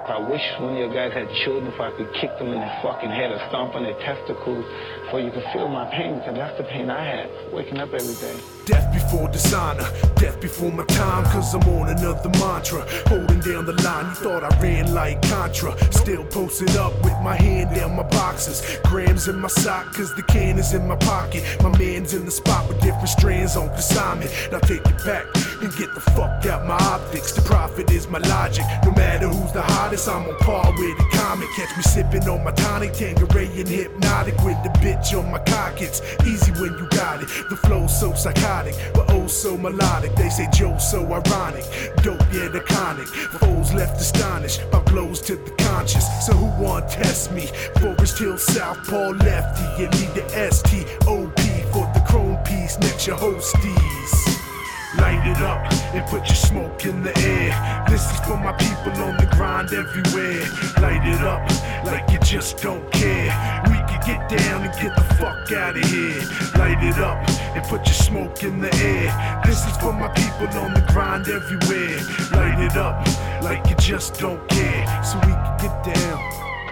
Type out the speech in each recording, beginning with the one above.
I wish one of your guys had children, if I could kick them in their fucking head or stomp on their testicles, so you could feel my pain, because that's the pain I had, waking up every day. Death before dishonor, death before my time, cause I'm on another mantra. Holding down the line, you thought I ran like Contra. Still posted up with my hand down my boxes. Grams in my sock, cause the can is in my pocket. My man's in the spot with different strands on consignment. Now take it back and get the fuck out my optics. The profit is my logic. No matter who's the hottest, I'm on par with the comic. Catch me sipping on my tonic, Tanqueray and hypnotic with the bitch on my cock. It's easy when you got it. The flow's so psychotic, but oh so melodic. They say Joe so ironic, dope yet iconic. Foes left astonished by blows to the conscious. So who want test me? Forest Hill Southpaw lefty, you need the STOP for the chrome piece next your hosties. Light it up and put your smoke in the air. This is for my people on the grind everywhere. Light it up like you just don't care. We can get down and get the fuck out of here. Light it up and put your smoke in the air. This is for my people on the grind everywhere. Light it up like you just don't care, so we can get down.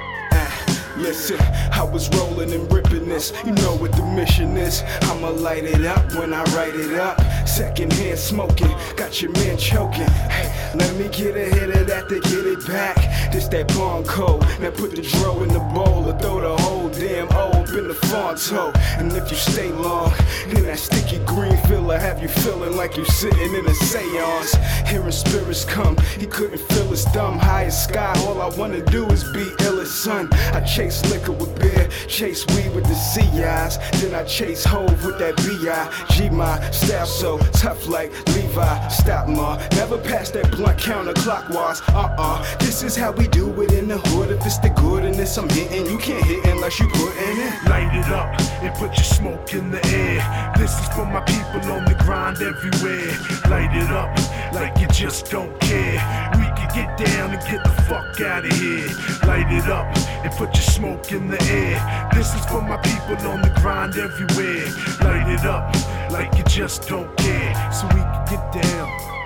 Listen, I was rolling and ripping this. You know what the mission is. I'ma light it up when I write it up. Secondhand smoking, got your man choking. Hey, let me get a hit of that to get it back. This that bong code. Now put the dro in the bowl or throw the whole damn O up in the Fonto. And if you stay long, then that sticky green filler have you feeling like you sitting in a seance. Hearing spirits come, he couldn't feel his thumb. High as sky, all I wanna do is be ill as sun. I chase liquor with beer, chase weed with the CIs. Then I chase Hove with that B.I.G. My style so tough like Levi. Stop ma, never pass that blunt counterclockwise. This is how we do it in the hood. If it's the good in this I'm hitting, you can't hit unless you put in it. Light it up and put your smoke in the air. This is for my people on the grind everywhere. Light it up like you just don't care. We can get down and get the fuck out of here. Light it up and put your smoke in the air. This is for my people on the grind everywhere. Light it up like you just don't care, so we can get down.